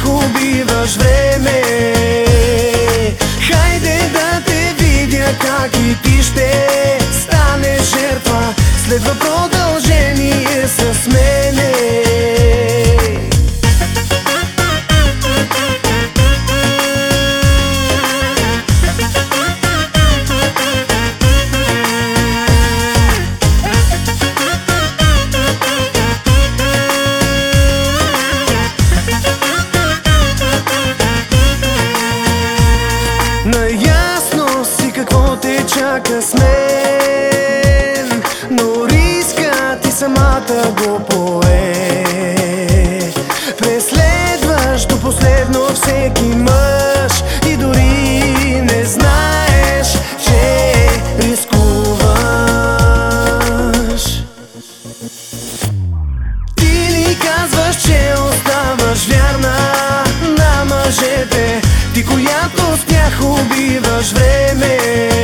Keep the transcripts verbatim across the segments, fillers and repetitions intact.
тях убиваш време. Хайде да те видя как и ти ще станеш жертва. Следва продължение с мене. Наясно си какво те чака с мен, но риска ти самата го пое. Преследваш до последно всеки мъж и дори не знаеш, че рискуваш. Ти ни казваш, че оставаш вярна на мъжете, ти която с тях убиваш време.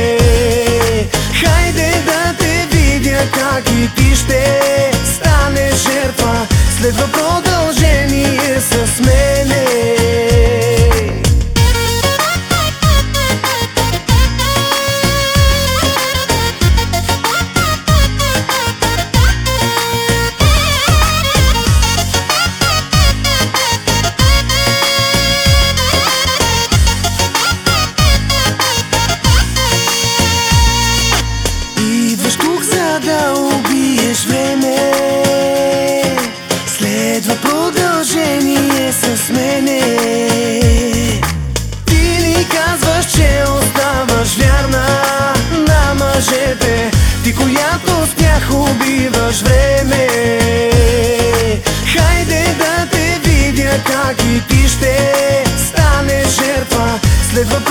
Хайде да те видя как и ти ще станеш жертва. Следва продължение с мене. Да убиеш време, следва продължение с мене. Ти ни казваш, че оставаш вярна на мъжете, ти която с тях убиваш време. Хайде да те видя как и ти ще станеш жертва. Следва